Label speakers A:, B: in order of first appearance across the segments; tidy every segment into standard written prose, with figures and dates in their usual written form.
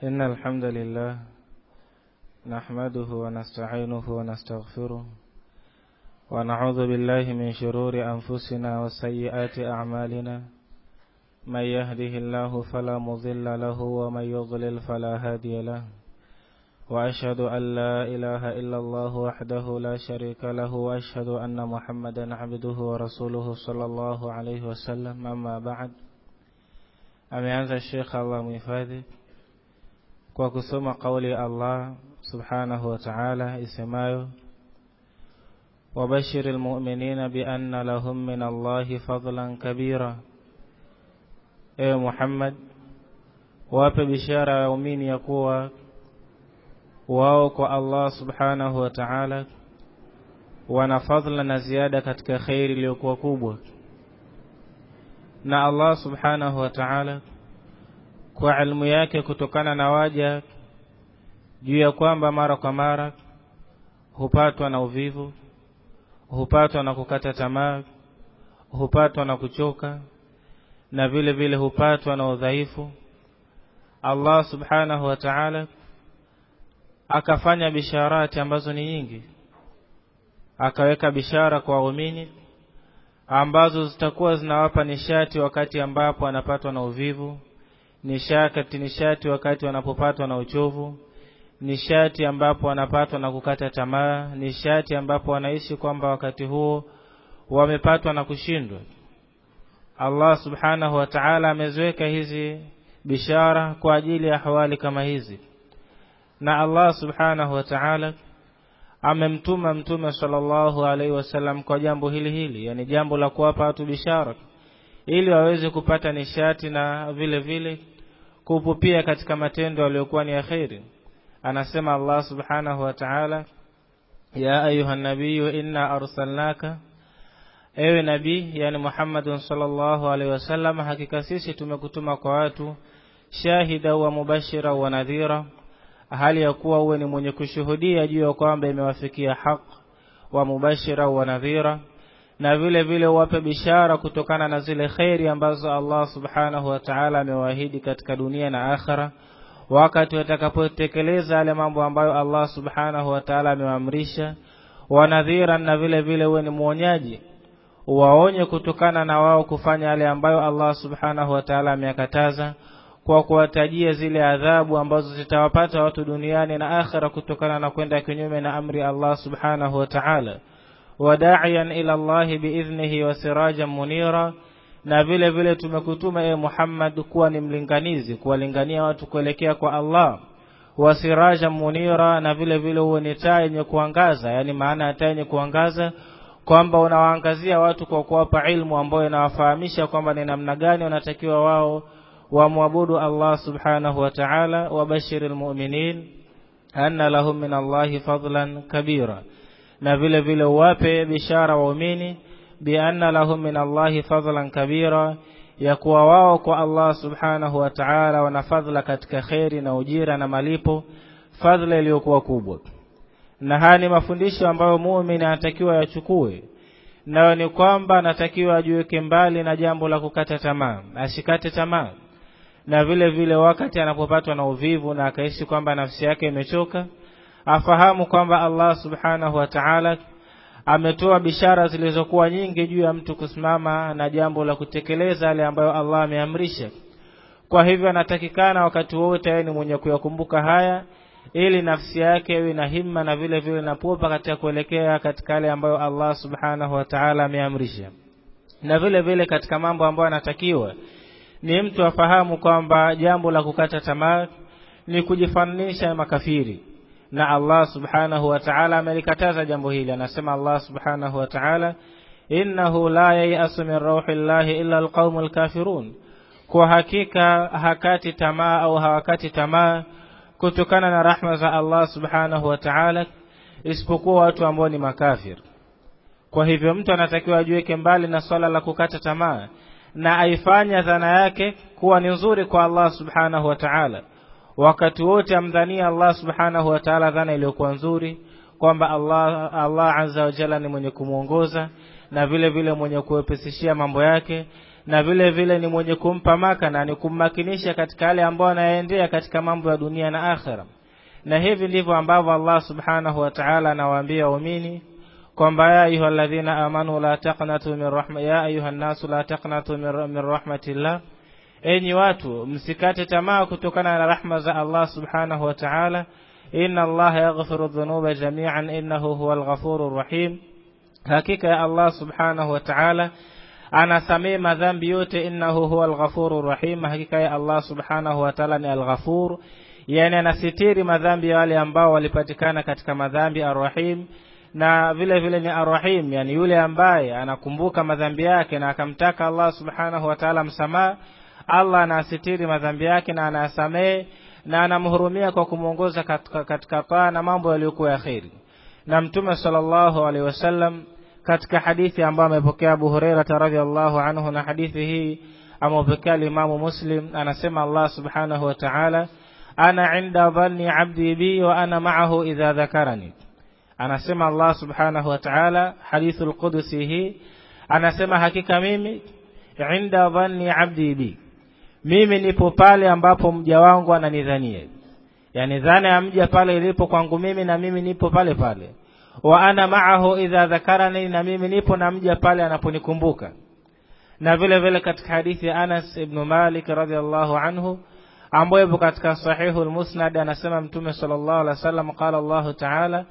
A: إن الحمد لله نحمده ونستعينه ونستغفره ونعوذ بالله من شرور أنفسنا وسيئات أعمالنا من يهده الله فلا مضل له ومن يضلل فلا هادي له وأشهد أن لا إله إلا الله وحده لا شريك له وأشهد أن محمدا عبده ورسوله صلى الله عليه وسلم. أما بعد, ameanza Sheikh Allah muhifadhi kwa kusoma kauli Allah subhanahu wa ta'ala isemayo wabashiril mu'minina bi anna lahum min Allahi fadlan kabira. Ewe Muhammad, wape bishara ya waumini ya kuwa wao kwa Allah subhanahu wa ta'ala wana fadhila na ziada katika khairi iliyokuwa kubwa. Na Allah subhanahu wa ta'ala kwa ilmu yake kutokana na waja juu ya kwamba mara kwa mara hupatwa na uvivu, hupatwa na kukata tamaa, hupatwa na kuchoka, na vile vile hupatwa na udhaifu, Allah subhanahu wa ta'ala akafanya bisharati ambazo ni nyingi. Akaweka bishara kwa waumini ambazo zitakuwa zinawapa nishati wakati ambapo wanapatwa na uvivu, nishati wakati wanapopatwa na uchovu, nishati ambapo wanapatwa na kukata tamaa, nishati ambapo wanaishi kwamba wakati huo wamepatwa na kushindwa. Allah subhanahu wa ta'ala ameziweka hizi bishara kwa ajili ya hawali kama hizi. Na Allah subhanahu wa ta'ala amemtuma mtume sallallahu alaihi wasallam kwa jambo hili, yani jambo la kuwapa watu bishara ili waweze kupata nishati na vile vile kupupia katika matendo yaliyokuwa ni ya khairi. Anasema Allah subhanahu wa ta'ala, ya ayuha nabiyyu inna arsalnaka, ewe nabii yani Muhammadun sallallahu alaihi wasallam, hakika sisi tumekutuma kwa watu shahida wa mubashira wa nadhira, hali ya kuwa uwe ni mwenye kushuhudia juu ya kwamba imewafikia haki, wa mubashira wa nadhira, na vile vile wape bishara kutokana na zile khairi ambazo Allah subhanahu wa ta'ala amewaahidi katika dunia na akhera, wakati watakapotekeleza yale mambo ambayo Allah subhanahu wa ta'ala amewaamrisha. Wa nadhira, na vile vile uwe ni muonyaji, waonye kutokana na wao kufanya yale ambayo Allah subhanahu wa ta'ala ameyakataza, kwa kuwatajia zile adhabu ambazo zitawapata watu duniani na akhera kutokana na kwenda kinyume na amri Allah subhanahu wa ta'ala. Wada'iyan ila Allah biidhnihi wa sirajan munira, na vile vile tumekutuma Muhammad kuwa ni mlinganizi, kuwalingania watu kuelekea kwa Allah. Wa sirajan munira, na vile vile uwe ni taa yenye kuangaza, yani maana taa yenye kuangaza kwamba unawaangazia watu kwa kuwapa ilmu ambayo inawafahamisha kwamba ni namna gani wanatakiwa wao wamwabudu Allah subhanahu wa ta'ala. Wabashiril mu'minin anna lahum min Allahi fadlan kabira, na vile vile wape bishara waumini bi anna lahum min Allahi fadlan kabira, ya kuwa wao kwa Allah subhanahu wa ta'ala wana fadhila katika khairi na ujira na malipo, fadhila iliyokuwa kubwa. Na haya ni mafundisho ambayo muumini anatakiwa yachukue, nayo ni kwamba anatakiwa ajiweke mbali na jambo la kukata tamaa, asikate tamaa. Na vile vile wakati anapopatwa na uvivu na akaishi kwamba nafsi yake imechoka, afahamu kwamba Allah subhanahu wa ta'ala ametoa bishara zilizokuwa nyingi juu ya mtu kusimama na jambo la kutekeleza yale ambayo Allah ameamrisha. Kwa hivyo anatakikana wakati wote ni mwenye kuyakumbuka haya, ili nafsi yake iwe na himma na vile vile na pupa katika kuelekea katika yale ambayo Allah subhanahu wa ta'ala ameamrisha. Na vile vile katika mambo ambayo anatakiwa ni mtu afahamu kwamba jambo la kukata tamaa ni kujifananisha na makafiri, na Allah subhanahu wa ta'ala amelikataza jambo hili. Anasema Allah subhanahu wa ta'ala, innahu la yai'asu min rauhillahi illa alqaumul kafirun, kwa hakika hakati tamaa au hawakati tamaa kutokana na rahma za Allah subhanahu wa ta'ala isipokuwa watu ambao ni makafir. Kwa hivyo mtu anatakiwa ajiweke mbali na swala la kukata tamaa, na aifanya dhana yake kuwa ni nzuri kwa Allah subhanahu wa ta'ala. Wakati wote amdhania Allah subhanahu wa ta'ala dhana iliyokuwa nzuri kwamba Allah azza wa jalla ni mwenye kumuongoza, na vile vile mwenye kuwepesishia mambo yake, na vile vile ni mwenye kumpa makana, ni kummakinisha katika yale ambayo anayaendea katika mambo ya dunia na akhera. Na hivi ndivyo ambavyo Allah subhanahu wa ta'ala anawaambia waumini kwamba ya ayyuhalladhina amanu la taqnatu min ya ayuhan nasu la taqnatu min rahmatillah, enyi watu msikate tamaa kutokana na rahma za Allah subhanahu wa ta'ala, inna Allah yaghfiru dhunuba jami'an innahu huwal ghafurur rahim, hakika ya Allah subhanahu wa ta'ala anasamehe madhambi yote, innahu huwal ghafurur rahim, hakika ya Allah subhanahu wa ta'ala ni al-ghafur, yani anasitiri madhambi ya wale ambao walipatikana katika madhambi, ar-rahim, na vile vile ni ar-rahim, yani yule ambaye anakumbuka madhambi yake na akamtaka Allah subhanahu wa ta'ala msamaha, Allah anasitiri madhambi yake na anasamehe na anamhurumia kwa kumuongoza katika taa na mambo yaliyokuwa ya kheri. Na Mtume sallallahu alaihi wasallam katika hadithi ambayo amepokea Abu Hurairah radhiyallahu anhu, na hadithi hii amepokea Imam Muslim, anasema Allah subhanahu wa ta'ala, ana inda dhanni 'abdi bi wa ana ma'ahu idha dhakarani. Anasema Allah subhanahu wa ta'ala hadithul qudusi hii, anasema hakika mimi inda dhanni 'abdi bi, mimi nipo pale ambapo mja wangu ananidhania, yani dhana ya mja pale ilipo kwangu mimi, na mimi nipo pale pale. Wa ana ma'ahu idha dhakarani, na mimi nipo na mja pale anaponikumbuka. Na vile vile katika hadithi ya Anas ibn Malik radhiyallahu anhu ambayo ipo katika sahihul musnad, anasema Mtume sallallahu alaihi wasallam, qala Allah ta'ala,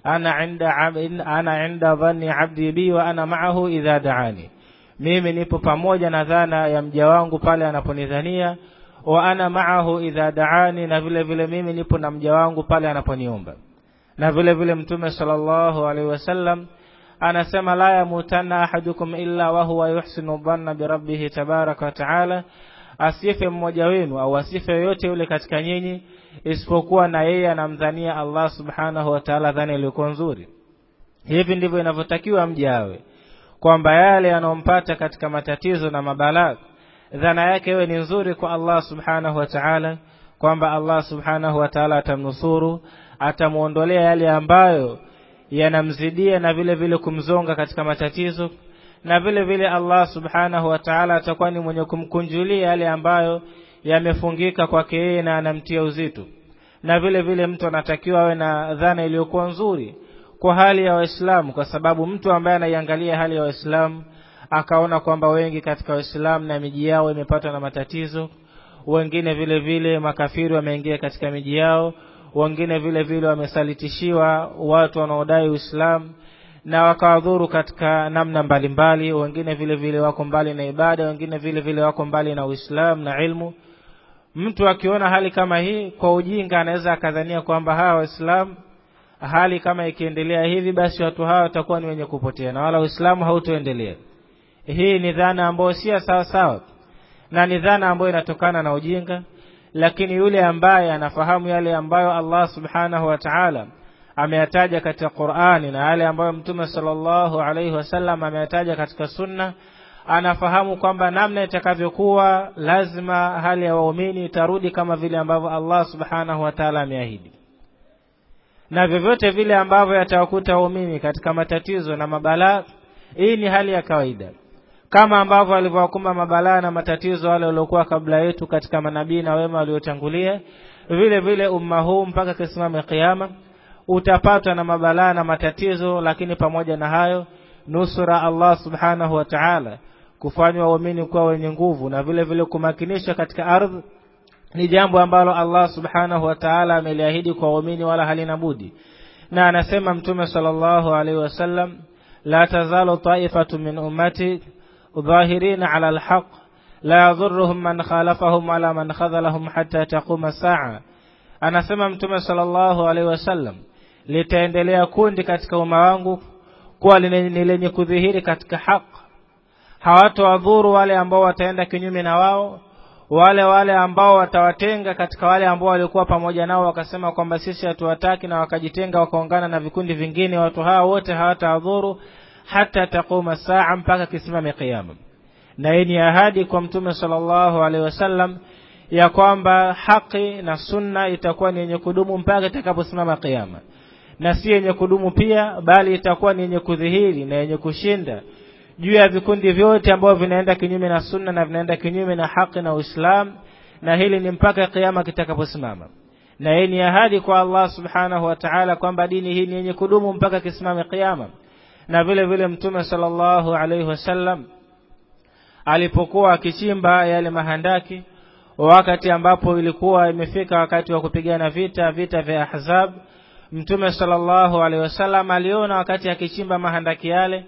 A: ana inda dhanni 'abdi bi wa ana ma'ahu idha da'ani, mimi nipo pamoja na dhana ya mja wangu pale anaponidhania, wa ana ma'ahu idha da'ani, na vile vile mimi nipo na mja wangu pale anaponiomba. Na vile vile Mtume sallallahu alaihi wasallam anasema, la yamutanna ahadukum illa wa huwa yuhsinu dhanna bi rabbih tabaraka wa ta'ala, asife mmoja wenu au asife yote yule katika nyinyi isipokuwa na yeye anamdhania Allah subhanahu wa ta'ala dhana iliyo nzuri. Hivi ndivyo inavyotakiwa mja awe, kwamba yale yanompata katika matatizo na mabalaa, dhana yake iwe ni nzuri kwa Allah subhanahu wa ta'ala, kwamba Allah subhanahu wa ta'ala atamnusuru, atamuondolea yale ambayo yanamzidia na vile vile kumzonga katika matatizo, na vile vile Allah subhanahu wa ta'ala atakuwa ni mwenye kumkunjulia yale ambayo yamefungika kwake yeye na anamtia uzito. Na vile vile mtu anatakiwa awe na dhana iliyokuwa nzuri kwa hali ya Waislamu, kwa sababu mtu ambaye anaiangalia hali ya Waislamu akaona kwamba wengi katika Waislamu na miji yao imepatwa na matatizo, wengine vile vile makafiri wameingia katika miji yao, wengine vile vile wamesalitishiwa watu wanaodai Uislamu na wakawadhuru katika namna mbalimbali, wengine vile vile wako mbali na ibada, wengine vile vile wako mbali na Uislamu na ilmu. Mtu akiona hali kama hii, kwa ujinga anaweza akadhania kwamba hawa Waislamu hali kama ikiendelea hivi basi watu hawa watakuwa ni wenye kupotea na wala Uislamu hautoendelea. Hii ni dhana ambayo si sawa sawa, na ni dhana ambayo inatokana na ujinga. Lakini yule ambaye anafahamu yale ambayo Allah subhanahu wa ta'ala ameyataja katika Qur'ani na yale ambayo Mtume sallallahu alaihi wasallam ameyataja katika sunna, anafahamu kwamba namna itakavyokuwa lazima hali ya waumini itarudi kama vile ambavyo Allah subhanahu wa ta'ala ameahidi. Na vyovyote vile ambavyo yatawakuta waumini katika matatizo na mabalaa, hii ni hali ya kawaida, kama ambavyo alivyowakumba mabalaa na matatizo wale waliokuwa kabla yetu katika manabii na wema waliotangulia, vile vile umma huu mpaka kisimame kiyama utapatwa na mabalaa na matatizo. Lakini pamoja na hayo, nusura Allah subhanahu wa ta'ala, kufanywa waumini kuwa wenye nguvu na vile vile kumakinisha katika ardhi, ni jambo ambalo Allah subhanahu wa ta'ala ameliahidi kwa waumini wala halina budi. Na anasema Mtume sallallahu alaihi wasallam, la tazalu ta'ifatu min ummati dhahirina ala alhaq la yadhurruhum man khalafahum wala man khadhalahum hatta taquma saa. Anasema Mtume sallallahu alaihi wasallam, litaendelea kundi katika umma wangu kuwa ni lenye kudhihiri katika haki, hawatowadhuru wale ambao wataenda kinyume na wao, wale ambao watawatenga katika wale ambao walikuwa pamoja nao wakasema kwamba sisi hatuwataki na wakajitenga wakaungana na vikundi vingine. Watu hao wote hawatawadhuru hata taquma saa, mpaka kisimame kiyama. Na hii ni ahadi kwa Mtume sallallahu alaihi wasallam ya kwamba haki na sunna itakuwa ni yenye kudumu mpaka itakaposimama kiyama, na si yenye kudumu pia, bali itakuwa ni yenye kudhihiri na yenye kushinda juu ya vikundi vyote ambavyo vinaenda kinyume na sunna na vinaenda kinyume na haki na Uislamu, na hili ni mpaka kiyama kitakaposimama. Na hii ni ahadi kwa Allah subhanahu wa ta'ala kwamba dini hii ni yenye kudumu mpaka kisimame kiyama. Na vile vile Mtume sallallahu alaihi wasallam alipokuwa akichimba yale mahandaki, wakati ambapo ilikuwa imefika wakati wa kupigana vita vya Ahzab, Mtume sallallahu alaihi wasallam aliona wakati akichimba mahandaki yale,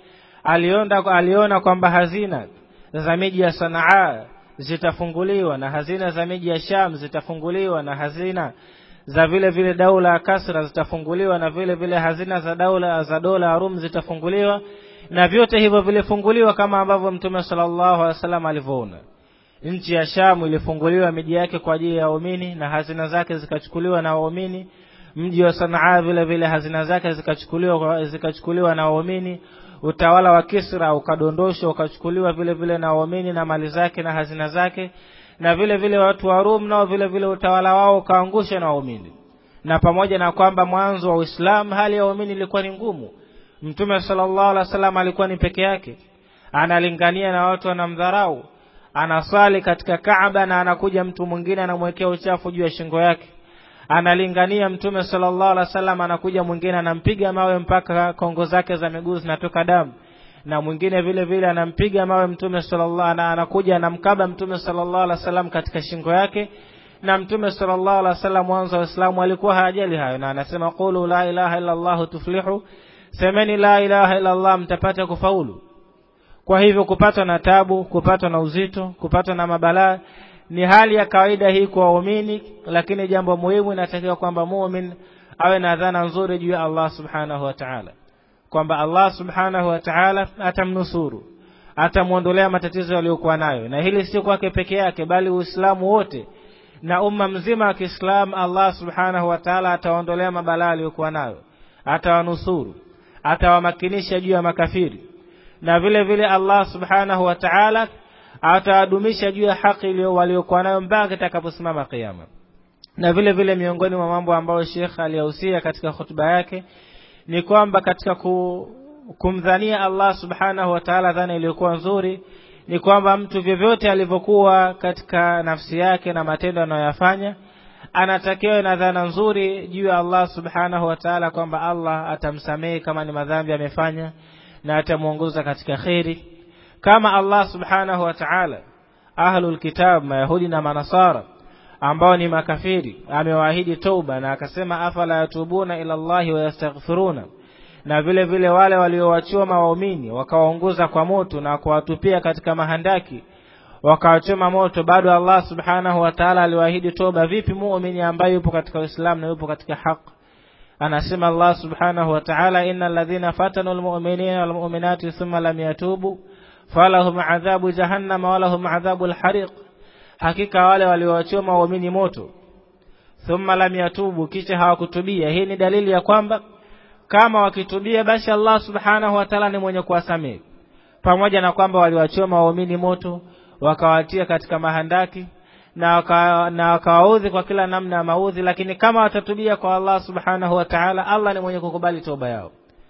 A: aliona kwamba hazina za miji ya Sanaa zitafunguliwa na hazina za miji ya Sham zitafunguliwa na hazina za vile vile daula ya Kasra zitafunguliwa na vile vile hazina za dola ya Rum zitafunguliwa, na vyote hivyo vilifunguliwa kama ambavyo Mtume sallallahu alaihi wasallam alivyoona. Nchi ya Sham ilifunguliwa miji yake kwa ajili ya waumini na hazina zake zikachukuliwa na waumini. Mji wa Sanaa vile vile hazina zake zikachukuliwa na waumini. Utawala wa Kisra ukadondoshwa ukachukuliwa vile vile na waumini na mali zake na hazina zake, na vile vile watu wa Rum nao vile vile utawala wao ukaangushwa na waumini. Na pamoja na kwamba mwanzo wa Uislamu hali ya waumini ilikuwa ni ngumu, Mtume sallallahu alaihi wasallam alikuwa ni peke yake, analingania na watu wanamdharau, anasali katika Kaaba na anakuja mtu mwingine anamwekea uchafu juu ya shingo yake. Analingania Mtume sallallahu alaihi wasallam, anakuja mwingine anampiga mawe mpaka kongo zake za miguu zinatoka damu, na mwingine vile vile anampiga mawe Mtume sallallahu, anakuja anamkaba Mtume sallallahu alaihi wasallam katika shingo yake. Na Mtume sallallahu alaihi wasallam mwanzo wa Uislamu alikuwa hajali hayo, na anasema qulu la ilaha illa Allah tuflihu, semeni la ilaha illa Allah mtapata kufaulu. Kwa hivyo kupatwa na tabu, kupatwa na uzito, kupatwa na mabalaa ni hali ya kawaida hii kwa waumini, lakini jambo muhimu inatakiwa kwamba muumini awe na dhana nzuri juu ya Allah subhanahu wa ta'ala, kwamba Allah subhanahu wa ta'ala atamnusuru, atamuondolea matatizo aliyokuwa nayo. Na hili si kwake peke yake, bali Uislamu wote na umma mzima wa Kiislamu, Allah subhanahu wa ta'ala ataondolea mabalaa aliyokuwa nayo, atawanusuru, atawamakinisha juu ya makafiri. Na vile vile Allah subhanahu wa ta'ala atawadumisha juu ya haki ile waliokuwa nayo mpaka itakaposimama kiyama. Na vile vile miongoni mwa mambo ambayo Sheikh aliyahusia katika hotuba yake ni kwamba katika kumdhania Allah subhanahu wa ta'ala dhana iliyokuwa nzuri ni kwamba mtu vyovyote alivyokuwa katika nafsi yake na matendo anayoyafanya, anatakiwa na dhana nzuri juu ya Allah subhanahu wa ta'ala kwamba Allah atamsamehe kama ni madhambi amefanya na atamuongoza katika khairi. Kama Allah subhanahu wa ta'ala ahlul kitab, mayahudi na manasara ambao ni makafiri, amewaahidi toba na akasema afala yatubuna ila Allah wa yastaghfiruna. Na vile vile wale waliowachoma waumini wakawaongoza kwa moto na kuwatupia katika mahandaki wakawachoma moto, bado Allah subhanahu wa ta'ala aliwaahidi toba. Vipi muumini ambaye yupo katika Uislamu na yupo katika haki? Anasema Allah subhanahu wa ta'ala, innal ladhina fatanu almu'minina walmu'minati thumma lam yatubu falahum adhabu jahannam wa lahum adhabul hariq. Hakika wale waliowachoma waumini moto thumma lam yatubu, kisha hawakutubia. Hii ni dalili ya kwamba kama wakitubia basi Allah subhanahu wa ta'ala ni mwenye kuwasamehe, pamoja na kwamba waliwachoma waumini moto wakawatia katika mahandaki na wakawaudhi kwa kila namna ya maudhi, lakini kama watatubia kwa Allah subhanahu wa ta'ala, Allah ni mwenye kukubali toba yao.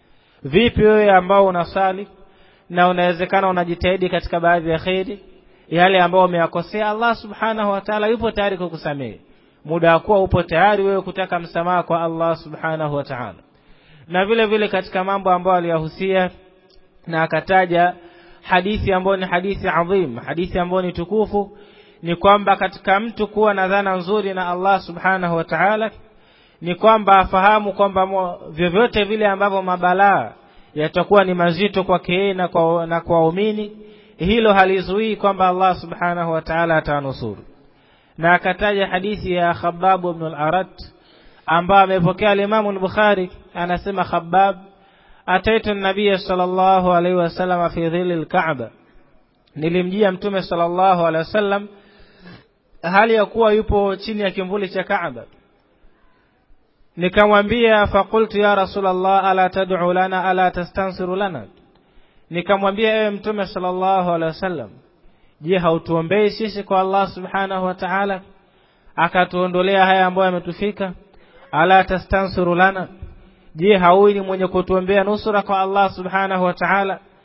A: Vipi wewe ambao unasali na unawezekana unajitahidi katika baadhi ya khairi, yale ambao umeyakosea, Allah subhanahu wa ta'ala yupo tayari kukusamehe. Muda wako upo tayari wewe kutaka msamaha kwa Allah subhanahu wa ta'ala. Na vile vile katika mambo ambayo aliyahusia na akataja hadithi ambayo ni hadithi adhim, hadithi ambayo ni tukufu, ni kwamba katika mtu kuwa na dhana nzuri na Allah subhanahu wa ta'ala ni kwamba afahamu kwamba vyovyote vile ambavyo mabalaa yatakuwa ni mazito kwake na kwa waumini, hilo halizuii kwamba Allah subhanahu wa ta'ala atanusuru. Na akataja hadithi ya Khabbab ibn al-Arat ambaye amepokea al-Imam al-Bukhari, anasema Khabbab, ataitu an-nabiy sallallahu alayhi wasallam fi dhilli al-Ka'ba, nilimjia Mtume sallallahu alayhi wasallam hali ya kuwa yupo chini ya kimvuli cha Kaaba. Nikamwambia, faqultu ya Rasulullah ala tad'u lana ala tastansiru lana, nikamwambia ewe Mtume sallallahu alaihi wasallam, je, hautuombei sisi kwa Allah subhanahu wa ta'ala akatuondolea haya ambayo yametufika? Ala tastansiru lana, je, haui ni mwenye kutuombea nusura kwa Allah subhanahu wa ta'ala?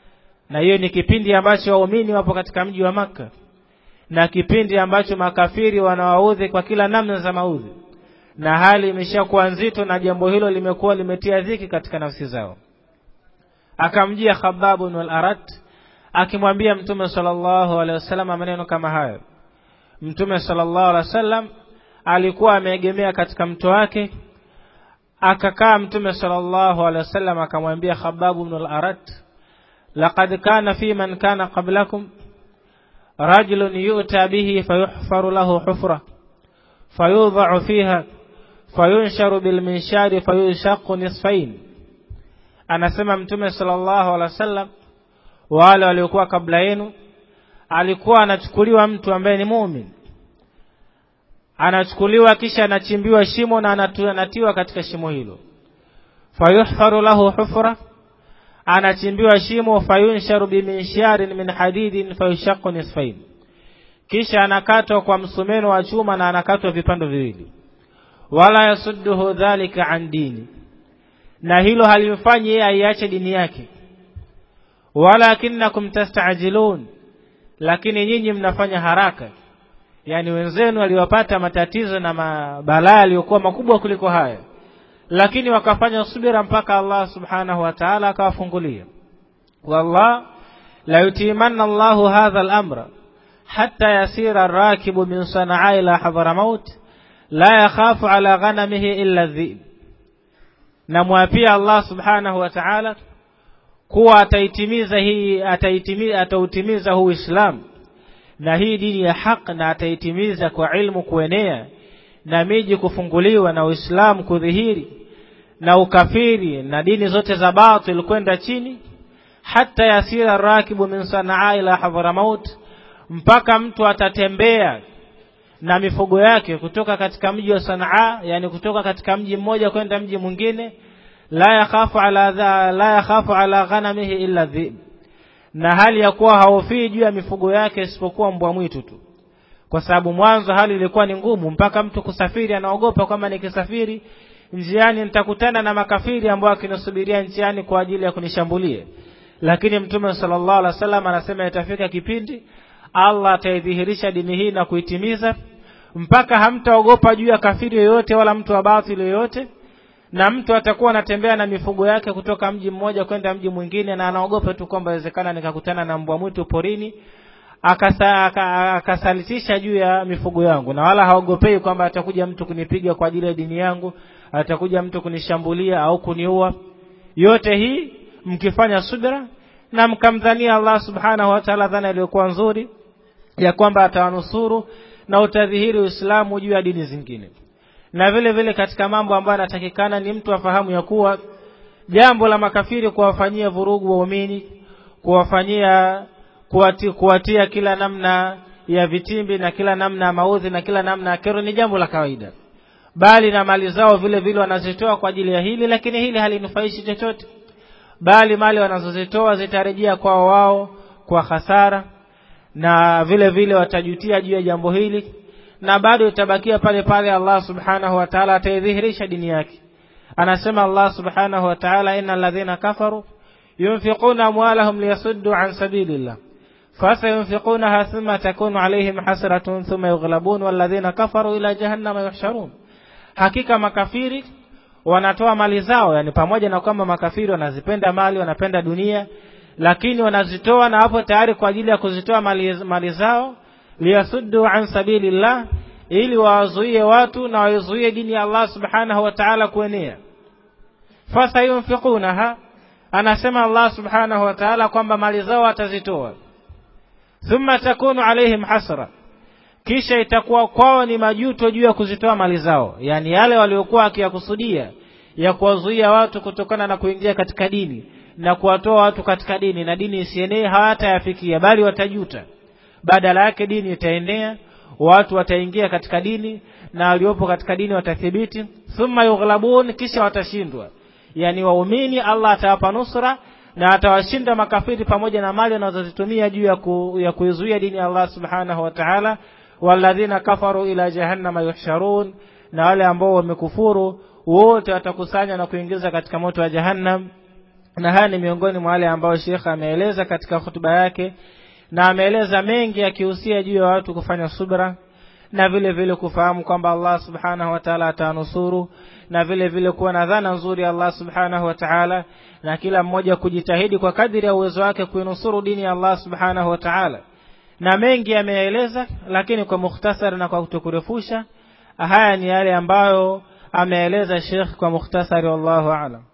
A: na hiyo ni kipindi ambacho waumini wapo katika mji wa Makka, na kipindi ambacho makafiri wanawaudhi kwa kila namna za maudhi, na hali imeshakuwa nzito na jambo hilo limekuwa limetia dhiki katika nafsi zao. Akamjia Khabbab ibn al-Arat akimwambia Mtume sallallahu alaihi wasallam maneno kama haya. Mtume sallallahu alaihi wasallam alikuwa ameegemea katika mto wake. Akakaa Mtume sallallahu alaihi wasallam akamwambia Khabbab ibn al-Arat, laqad kana fi man kana qablakum rajulun yu'ta bihi fayuhfaru lahu hufra fayudha'u fiha fayunsharu bil minshari fayushaqqu nisfayn. Anasema Mtume sallallahu alaihi wasallam, wale waliokuwa kabla yenu alikuwa anachukuliwa mtu ambaye ni muumini, anachukuliwa kisha anachimbiwa shimo na anatiwa katika shimo hilo. Fayuhfaru lahu hufra, anachimbiwa shimo, fayunsharu biminshari min hadidin fayushaqqu nisfayn, kisha anakatwa kwa msumeno wa chuma na anakatwa vipande viwili. Wala yasudduhu dhalika an dini, na hilo halimfanyi yeye aiache dini yake. Walakinnakum tastajilun, lakini nyinyi mnafanya haraka. Yani wenzenu waliwapata matatizo na mabalaa yaliokuwa makubwa kuliko haya, lakini wakafanya subira mpaka Allah subhanahu wa ta'ala akawafungulia. Wallah la yutimanna Allahu hadha al-amra hatta yasira ar-rakibu min Sana'a ila Hadramaut la yakhafu ala ghanamihi illa adh-dhib. Na mwapia Allah subhanahu wa ta'ala kuwa atautimiza huu Uislamu na hii dini ya haki, na ataitimiza kwa ilmu kuenea na miji kufunguliwa na Uislamu kudhihiri na ukafiri na dini zote za batil kwenda chini, hata yasira rakibu min Sana'a ila Hadramaut, mpaka mtu atatembea na mifugo yake kutoka katika mji wa Sana'a, yani kutoka katika mji mmoja kwenda mji mwingine, la yakhafu ala ghanamihi illa dhib, na hali ya kuwa haofii juu ya mifugo yake isipokuwa mbwa mwitu tu. Kwa sababu mwanzo hali ilikuwa ni ngumu, mpaka mtu kusafiri anaogopa kwamba nikisafiri njiani nitakutana na makafiri ambao wakinisubiria njiani kwa ajili ya kunishambulia. Lakini Mtume sallallahu alaihi wasallam anasema itafika kipindi Allah ataidhihirisha dini hii na kuitimiza, mpaka hamtaogopa juu ya kafiri yoyote wala mtu wa batili yoyote, na mtu atakuwa anatembea na mifugo yake kutoka mji mmoja kwenda mji mwingine, na anaogopa tu kwamba inawezekana nikakutana na mbwa mwitu porini akasalitisha juu ya mifugo yangu, na wala haogopei kwamba atakuja mtu kunipiga kwa ajili ya dini yangu, atakuja mtu kunishambulia au kuniua. Yote hii mkifanya subira na mkamdhania Allah subhanahu wa ta'ala dhana iliyokuwa nzuri ya kwamba atawanusuru na utadhihiri Uislamu juu ya dini zingine. Na vile vile katika mambo ambayo yanatakikana ni mtu afahamu ya kuwa jambo la makafiri kuwafanyia vurugu waumini, kuwatia kila namna ya vitimbi na kila namna ya maudhi na kila namna ya kero ni jambo la kawaida, bali na mali zao vile vile wanazitoa kwa ajili ya hili, lakini hili halinufaishi chochote, bali mali wanazozitoa zitarejea kwa wao kwa hasara, na vile vile watajutia juu ya jambo hili, na bado itabakia pale pale. Allah subhanahu wa ta'ala ataidhihirisha dini yake. Anasema Allah subhanahu wa ta'ala, innal ladhina kafaru yunfiquna amwalahum liyasuddu an sabilillah fasayunfiqunaha thumma takunu alayhim hasratun thumma yughlabun walladhina kafaru ila jahannama yuhsharun. Hakika makafiri wanatoa mali zao, yani pamoja na kwamba makafiri wanazipenda mali, wanapenda dunia, lakini wanazitoa na hapo tayari kwa ajili ya kuzitoa mali zao liyasuddu an sabilillah, ili wazuie watu na wazuie dini ya Allah subhanahu wa ta'ala kuenea. Fasayunfiqunaha, anasema Allah subhanahu wa ta'ala kwamba mali zao watazitoa. Thumma takunu alaihim hasra, kisha itakuwa kwao ni majuto juu ya kuzitoa mali zao, yani yale waliokuwa akiyakusudia ya kuwazuia watu kutokana na kuingia katika dini na kuwatoa watu katika dini na dini isienee, hawatayafikia bali watajuta. Badala yake dini itaenea, watu wataingia katika dini na waliopo katika dini watathibiti. Thumma yughlabun, kisha watashindwa, yani waumini Allah atawapa nusra na atawashinda makafiri pamoja na mali wanazozitumia juu ya kuizuia dini ya Allah subhanahu wa ta'ala. Walladhina kafaru ila jahannama yuhsharun, na wale ambao wamekufuru wote watakusanya na kuingiza katika moto wa jahannam. na haya ni miongoni mwa wale ambao Sheikh ameeleza katika hutuba yake, na ameeleza mengi akihusia juu ya watu kufanya subra, na vile vile kufahamu kwamba Allah subhanahu wa ta'ala atanusuru, na vile vile kuwa na dhana nzuri Allah subhanahu wa ta'ala, na kila mmoja kujitahidi kwa kadiri ya uwezo wake kuinusuru dini ya Allah subhanahu wa ta'ala. Na mengi ameeleza, lakini kwa mukhtasar na kwa kutokurefusha, haya ni yale ambayo ameeleza Sheikh kwa mukhtasari. Wallahu a'lam.